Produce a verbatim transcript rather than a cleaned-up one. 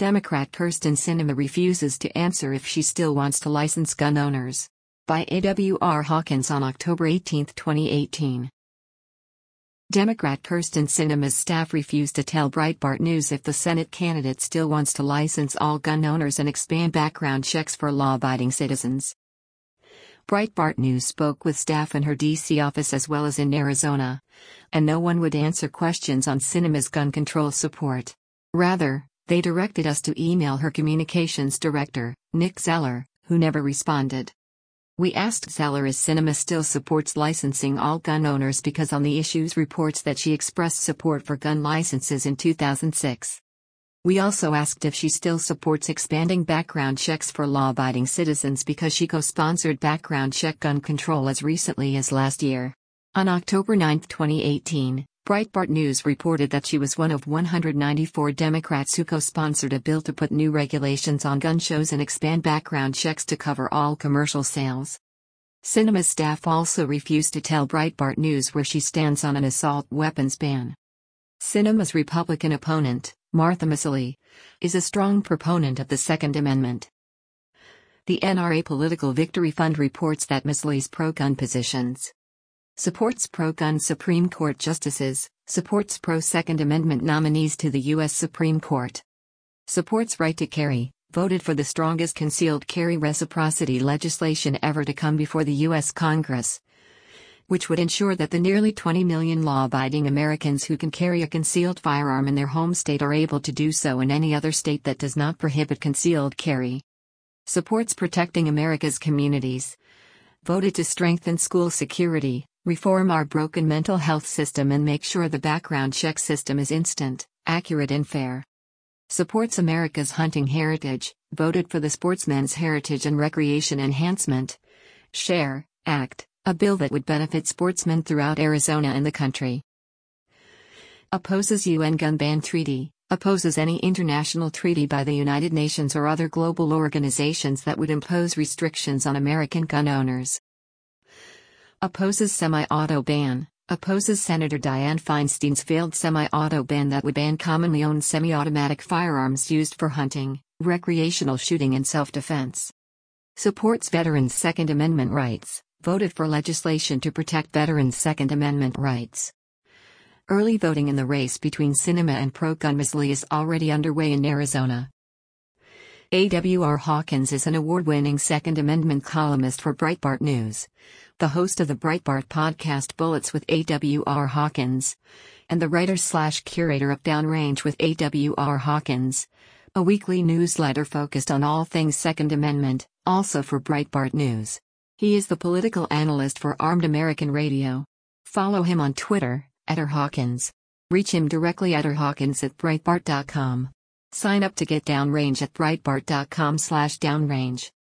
Democrat Kyrsten Sinema refuses to answer if she still wants to license gun owners. By A W R Hawkins on October eighteenth, twenty eighteen. Democrat Kyrsten Sinema's staff refused to tell Breitbart News if the Senate candidate still wants to license all gun owners and expand background checks for law-abiding citizens. Breitbart News spoke with staff in her D C office as well as in Arizona, and no one would answer questions on Sinema's gun control support. Rather, they directed us to email her communications director, Nick Zeller, who never responded. We asked Zeller if Sinema still supports licensing all gun owners because on the issues reports that she expressed support for gun licenses in two thousand six. We also asked if she still supports expanding background checks for law-abiding citizens because she co-sponsored background check gun control as recently as last year. On October ninth, twenty eighteen, Breitbart News reported that she was one of one hundred ninety-four Democrats who co-sponsored a bill to put new regulations on gun shows and expand background checks to cover all commercial sales. Sinema's staff also refused to tell Breitbart News where she stands on an assault weapons ban. Sinema's Republican opponent, Martha Miseli, is a strong proponent of the Second Amendment. The N R A Political Victory Fund reports that Miseli's pro-gun positions supports pro-gun Supreme Court justices, supports pro-Second Amendment nominees to the U S Supreme Court, supports right to carry, voted for the strongest concealed carry reciprocity legislation ever to come before the U S Congress, which would ensure that the nearly twenty million law-abiding Americans who can carry a concealed firearm in their home state are able to do so in any other state that does not prohibit concealed carry, supports protecting America's communities, voted to strengthen school security, reform our broken mental health system and make sure the background check system is instant, accurate and fair. Supports America's hunting heritage, voted for the Sportsmen's Heritage and Recreation Enhancement SHARE Act, a bill that would benefit sportsmen throughout Arizona and the country. Opposes U N gun ban treaty, opposes any international treaty by the United Nations or other global organizations that would impose restrictions on American gun owners. Opposes semi-auto ban, opposes Senator Dianne Feinstein's failed semi-auto ban that would ban commonly owned semi-automatic firearms used for hunting, recreational shooting and self-defense. Supports veterans' Second Amendment rights, voted for legislation to protect veterans' Second Amendment rights. Early voting in the race between Sinema and pro-gun Miseli is already underway in Arizona. A W R Hawkins is an award-winning Second Amendment columnist for Breitbart News, the host of the Breitbart podcast Bullets with A W R Hawkins, and the writer-slash-curator of Downrange with A W R Hawkins, a weekly newsletter focused on all things Second Amendment, also for Breitbart News. He is the political analyst for Armed American Radio. Follow him on Twitter, at R Hawkins. Reach him directly at rhawkins at breitbart dot com. Sign up to get Downrange at breitbart dot com slash downrange.